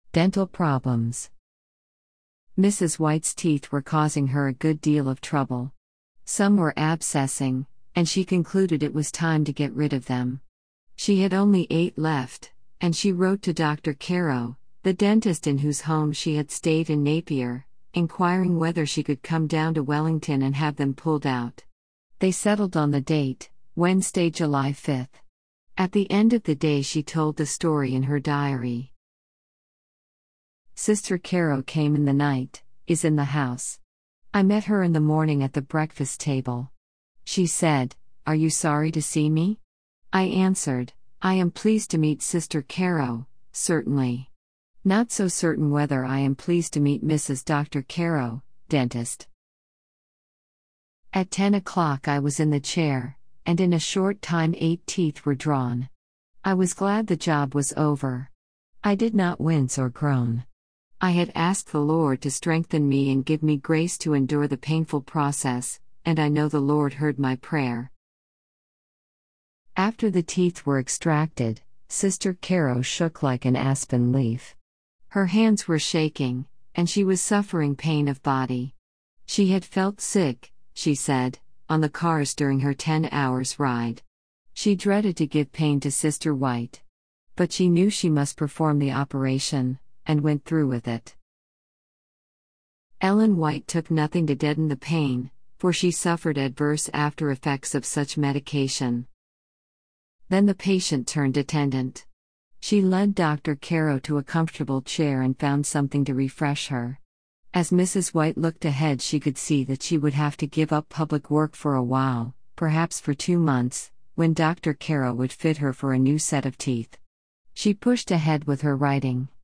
Dental problems. Mrs. White's teeth were causing her a good deal of trouble. Some were abscessing, and she concluded it was time to get rid of them. She had only 8 left, and she wrote to Dr. Caro, the dentist in whose home she had stayed in Napier, inquiring whether she could come down to Wellington and have them pulled out. They settled on the date, Wednesday, July 5th. At the end of the day she told the story in her diary. Sister Caro came in the night, is in the house. I met her in the morning at the breakfast table. She said, "Are you sorry to see me?" I answered, "I am pleased to meet Sister Caro, certainly. Not so certain whether I am pleased to meet Mrs. Dr. Caro, dentist." At 10 o'clock I was in the chair, and in a short time 8 teeth were drawn. I was glad the job was over. I did not wince or groan. I had asked the Lord to strengthen me and give me grace to endure the painful process, and I know the Lord heard my prayer. After the teeth were extracted, Sister Caro shook like an aspen leaf. Her hands were shaking, and she was suffering pain of body. She had felt sick, she said, on the cars during her 10 hours ride. She dreaded to give pain to Sister White. But she knew she must perform the operation, and went through with it. Ellen White took nothing to deaden the pain, for she suffered adverse after effects of such medication. Then the patient turned attendant. She led Dr. Caro to a comfortable chair and found something to refresh her. As Mrs. White looked ahead, she could see that she would have to give up public work for a while, perhaps for 2 months, when Dr. Caro would fit her for a new set of teeth. She pushed ahead with her writing.